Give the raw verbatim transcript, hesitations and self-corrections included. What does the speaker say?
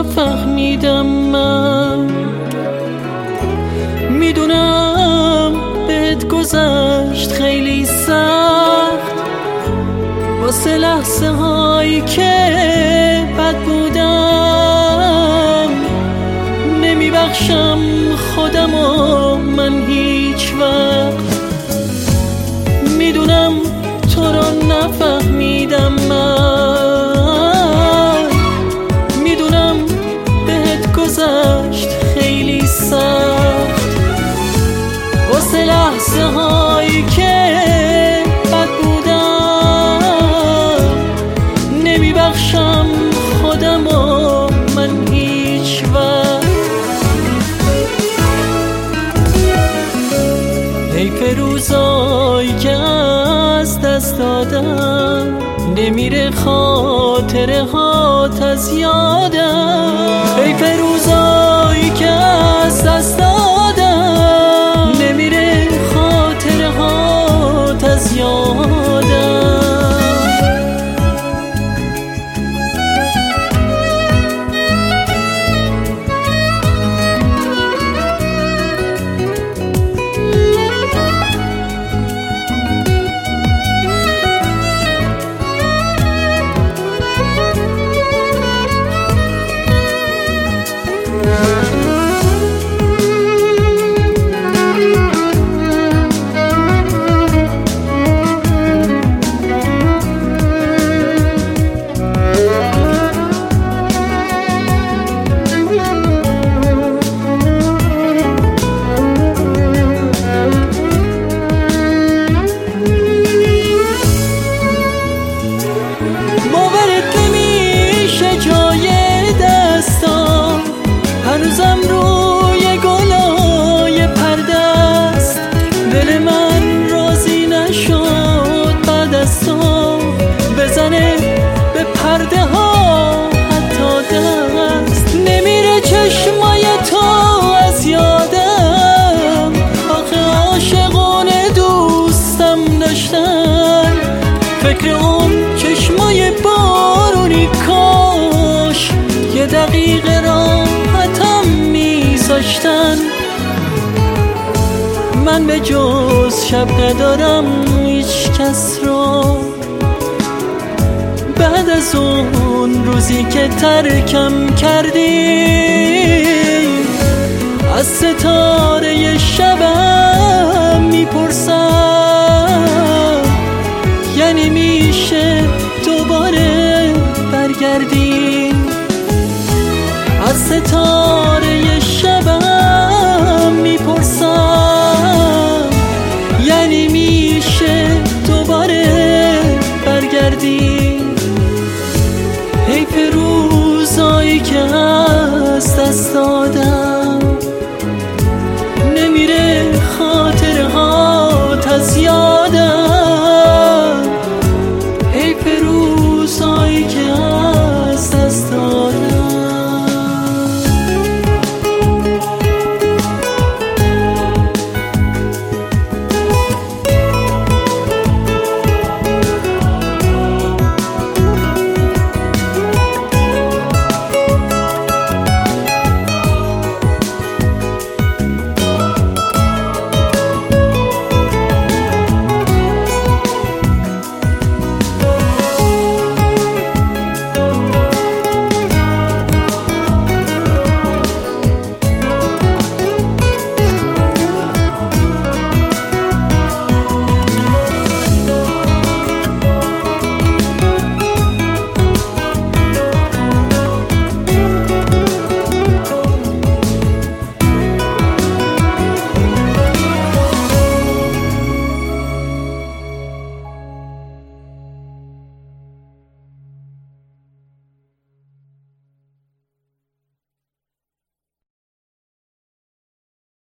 نفهمیدم من. میدونم بهت گذشت خیلی سخت، واسه لحظه هایی که بد بودم. نمیبخشم خودم و من هیچ وقت. میدونم تو رو نفهمیدم من. میدونم بهت گذشت خیلی سخت، واسه لحظه هایی که بد بودم. نمیبخشم خودم و من هیچ وقت. حیف روزایی که از دست دادم، نمیره خاطره هات از یادم. حیف روزایی که از دست دادم، نمیره خاطره هات از یادم. هنوزم روی گلای پرده است، دل من راضی نشد بعد از تو بزنه به پرده ها حتی دست. نمیره چشمای تو از یادم، آخه عاشقونه دوستم داشتن. فکر اون چشمای بارونی کاش یه دقیقه راحتم میذاشتن. من به جز شب ندارم هیچ کس رو، بعد از اون روزی که ترکم کردی. از ستاره شبم میپرسم، یعنی میشه دوباره برگردی. از ستاره شبم میپرسم، یعنی میشه دوباره برگردی. حیف روزایی که از دست